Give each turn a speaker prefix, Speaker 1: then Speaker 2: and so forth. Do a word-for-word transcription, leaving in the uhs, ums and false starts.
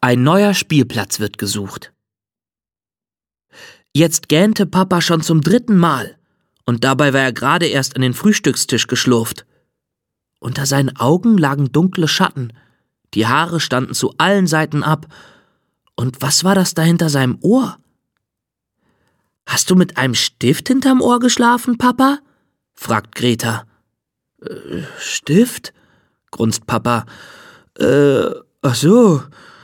Speaker 1: Ein neuer Spielplatz wird gesucht. Jetzt gähnte Papa schon zum dritten Mal, und dabei war er gerade erst an den Frühstückstisch geschlurft. Unter seinen Augen lagen dunkle Schatten, die Haare standen zu allen Seiten ab. Und was war das da hinter seinem Ohr? »Hast du mit einem Stift hinterm Ohr geschlafen, Papa?« fragt Greta. Äh, »Stift?« grunzt Papa. Äh, ach so,